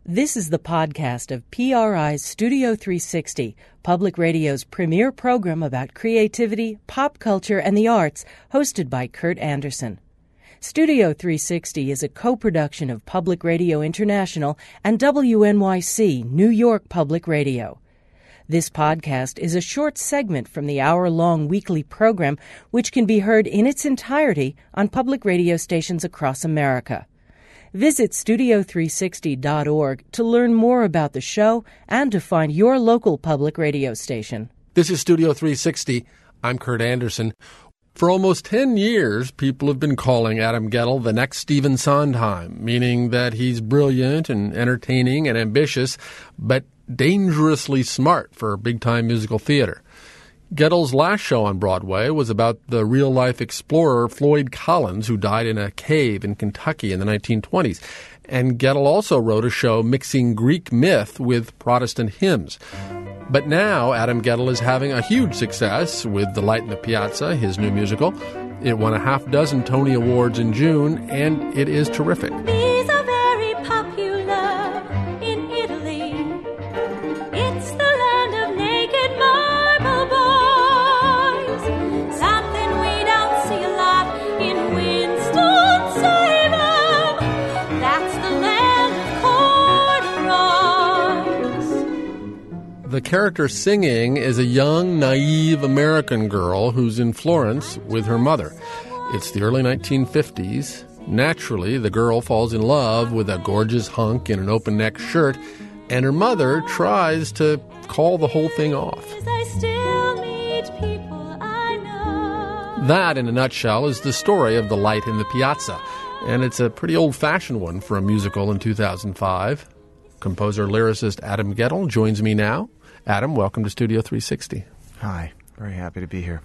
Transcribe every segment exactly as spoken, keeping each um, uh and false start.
This is the podcast of P R I's Studio three sixty, Public Radio's premier program about creativity, pop culture, and the arts, hosted by Kurt Anderson. Studio three sixty is a co-production of Public Radio International and W N Y C, New York Public Radio. This podcast is a short segment from the hour-long weekly program, which can be heard in its entirety on public radio stations across America. Visit studio three sixty dot org to learn more about the show and to find your local public radio station. This is Studio three sixty. I'm Kurt Anderson. For almost ten years, people have been calling Adam Guettel the next Stephen Sondheim, meaning that he's brilliant and entertaining and ambitious, but dangerously smart for big-time musical theater. Guettel's last show on Broadway was about the real-life explorer Floyd Collins, who died in a cave in Kentucky in the nineteen twenties. And Guettel also wrote a show mixing Greek myth with Protestant hymns. But now Adam Guettel is having a huge success with The Light in the Piazza, his new musical. It won a half dozen Tony Awards in June, and it is terrific. These are very popular in Italy. It's the land of naked marble boys. Something we don't see a lot in Winston-Salem. That's the land of corduroys. The character singing is a young, naive American girl who's in Florence with her mother. It's the early nineteen fifties. Naturally, the girl falls in love with a gorgeous hunk in an open-neck shirt, and her mother tries to call the whole thing off. I still meet people I know. That, in a nutshell, is the story of The Light in the Piazza, and it's a pretty old-fashioned one for a musical in two thousand five. Composer-lyricist Adam Guettel joins me now. Adam, welcome to Studio three sixty. Hi, very happy to be here.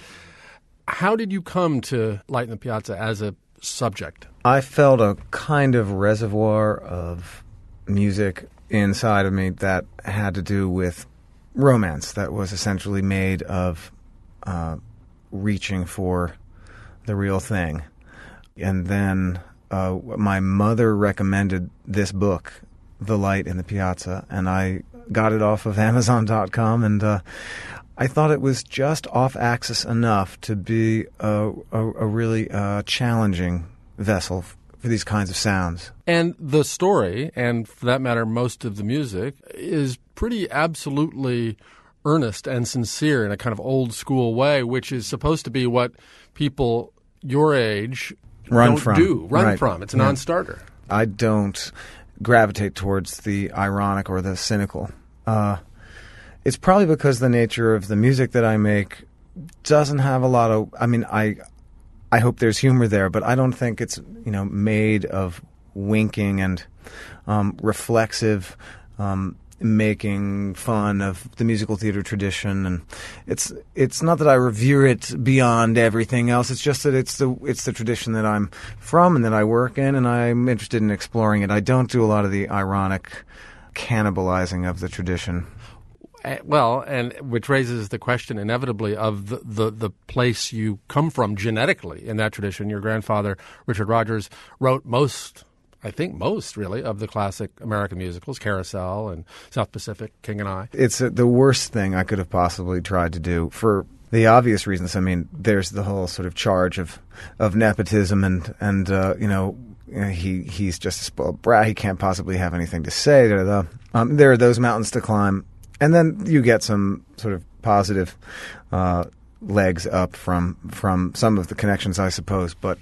How did you come to Light in the Piazza as a subject? I felt a kind of reservoir of music inside of me that had to do with romance, that was essentially made of uh, reaching for the real thing. And then uh, my mother recommended this book, The Light in the Piazza, and I got it off of Amazon dot com, and uh, I thought it was just off-axis enough to be a, a, a really uh, challenging vessel f- for these kinds of sounds. And the story, and for that matter, most of the music, is pretty absolutely earnest and sincere in a kind of old-school way, which is supposed to be what people your age Run don't from. do. Run Right. from. It's a Yeah. non-starter. I don't gravitate towards the ironic or the cynical. Uh, it's probably because the nature of the music that I make doesn't have a lot of... I mean, I I hope there's humor there, but I don't think it's, you know, made of winking and um, reflexive, um, making fun of the musical theater tradition. And it's it's not that I revere it beyond everything else. It's just that it's the it's the tradition that I'm from and that I work in, and I'm interested in exploring it. I don't do a lot of the ironic cannibalizing of the tradition. Uh, Well, and which raises the question inevitably of the, the, the place you come from genetically in that tradition. Your grandfather, Richard Rodgers, wrote most, I think most really, of the classic American musicals, Carousel and South Pacific, King and I. It's uh, the worst thing I could have possibly tried to do for the obvious reasons. I mean, there's the whole sort of charge of, of nepotism and, and uh, you know, he he's just a spoiled brat. He can't possibly have anything to say. Da, da, da. Um, there are those mountains to climb. And then you get some sort of positive uh, legs up from from some of the connections, I suppose. But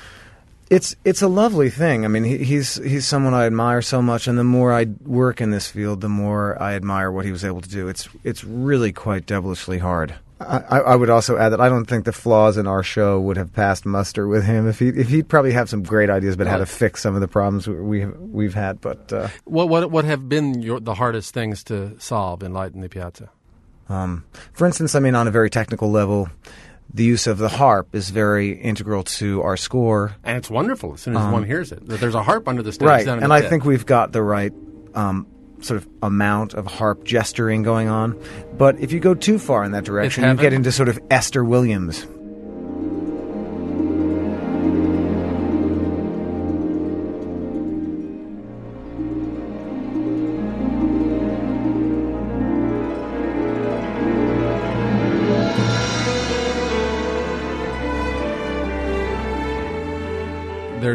it's it's a lovely thing. I mean, he, he's he's someone I admire so much, and the more I work in this field, the more I admire what he was able to do. It's it's really quite devilishly hard. I, I would also add that I don't think the flaws in our show would have passed muster with him. If he if he'd probably have some great ideas about how to fix some of the problems we we've had. But uh, What what what have been your, the hardest things to solve in Light in the Piazza? um, for instance, I mean, on a very technical level, the use of the harp is very integral to our score. And it's wonderful as soon as one hears it. That there's a harp under the stage. Right, down in and the I pit. think we've got the right um, sort of amount of harp gesturing going on. But if you go too far in that direction, you heaven. get into sort of Esther Williams.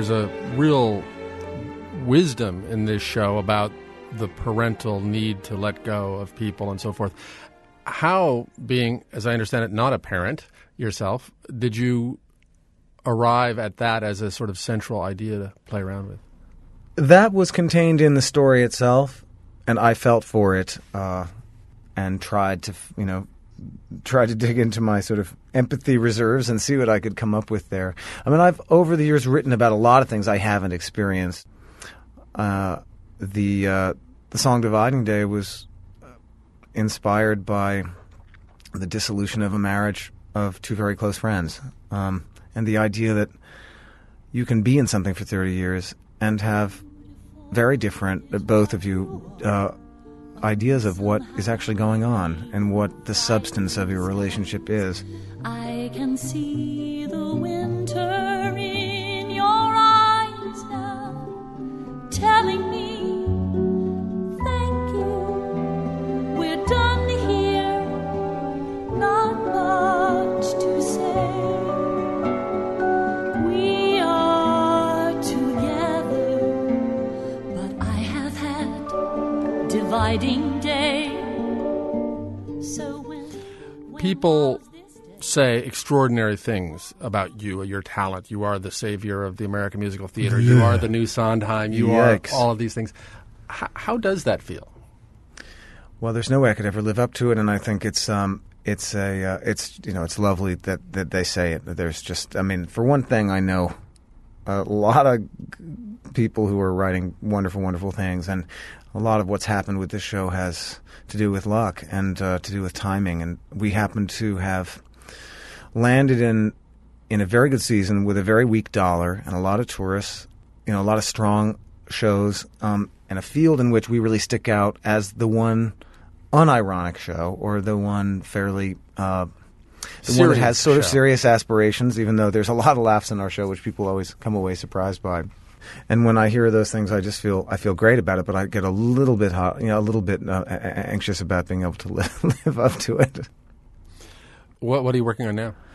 there's a real wisdom in this show about the parental need to let go of people and so forth. How, being, as I understand it, not a parent yourself, did you arrive at that as a sort of central idea to play around with? That was contained in the story itself, and I felt for it uh, and tried to, you know, tried to dig into my sort of empathy reserves and see what I could come up with there. I mean, I've over the years written about a lot of things I haven't experienced. Uh, the uh, the song "Dividing Day" was inspired by the dissolution of a marriage of two very close friends. Um, And the idea that you can be in something for thirty years and have very different, both of you, uh, ideas of what is actually going on and what the substance of your relationship is. I can see the winter in your eyes now, telling me, thank you, we're done here, not much to say. Dividing day. So when, when People say extraordinary things about you, your talent. You are the savior of the American musical theater. Yeah. You are the new Sondheim. You Yikes. are all of these things. H- how does that feel? Well, there's no way I could ever live up to it, and I think it's um, it's a uh, it's you know it's lovely that, that they say it. That there's just, I mean, for one thing, I know a lot of people who are writing wonderful, wonderful things, and a lot of what's happened with this show has to do with luck and uh, to do with timing. And we happen to have landed in in a very good season with a very weak dollar and a lot of tourists, you know, a lot of strong shows, um, and a field in which we really stick out as the one unironic show, or the one fairly uh, the Serious one that has sort of show. serious aspirations, even though there's a lot of laughs in our show, which people always come away surprised by. And when I hear those things, I just feel I feel great about it, but I get a little bit hot, you know, a little bit uh, a- a- anxious about being able to live, live up to it. What, what are you working on now?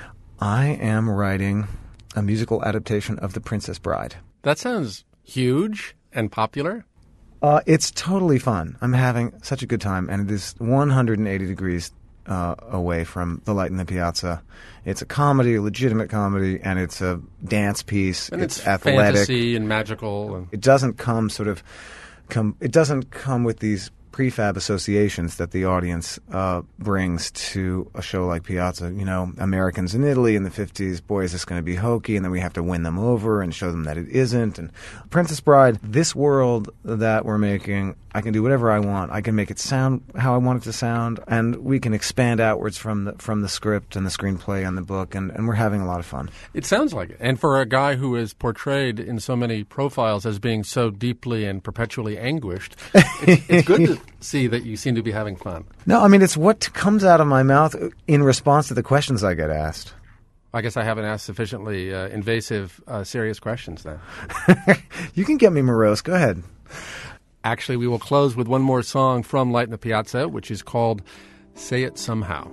I am writing a musical adaptation of The Princess Bride. That sounds huge and popular. Uh, it's totally fun. I'm having such a good time, and it is one hundred eighty degrees uh, away from The Light in the Piazza. It's a comedy, a legitimate comedy, and it's a dance piece. And it's, it's athletic. fantasy and magical. And It doesn't come sort of come. It doesn't come with these prefab associations that the audience uh, brings to a show like Piazza. You know, Americans in Italy in the fifties, boy, is this going to be hokey, and then we have to win them over and show them that it isn't. And Princess Bride, this world that we're making, I can do whatever I want. I can make it sound how I want it to sound, and we can expand outwards from the from the script and the screenplay and the book, and, and we're having a lot of fun. it sounds like it. And for a guy who is portrayed in so many profiles as being so deeply and perpetually anguished, it's, it's good to see that you seem to be having fun. No, I mean, it's what comes out of my mouth in response to the questions I get asked. I guess I haven't asked sufficiently uh, invasive, uh, serious questions then. You can get me morose. Go ahead. Actually, we will close with one more song from Light in the Piazza, which is called Say It Somehow.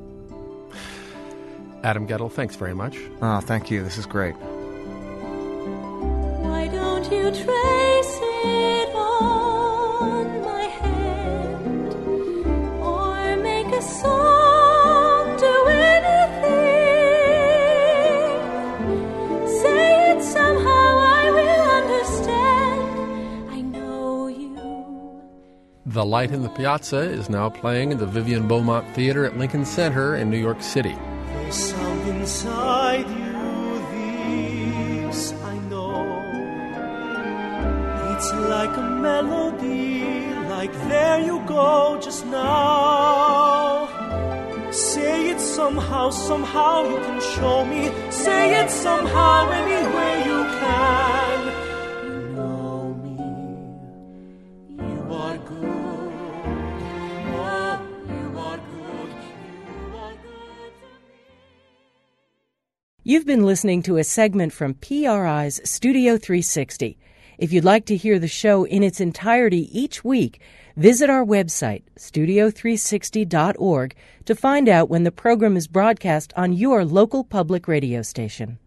Adam Gettle, thanks very much. Oh, thank you. This is great. Why don't you trace it on my hand, or make a song, do anything? Say it somehow, I will understand. I know you. The Light in the Piazza is now playing in the Vivian Beaumont Theater at Lincoln Center in New York City. There's something inside you, this I know. It's like a melody, like there you go just now. Say it somehow, somehow you can show me. Say it somehow, any way you can. You know me, you are good. Oh, you are good, you are good to me. You've been listening to a segment from P R I's Studio three sixty. If you'd like to hear the show in its entirety each week, visit our website, studio three sixty dot org, to find out when the program is broadcast on your local public radio station.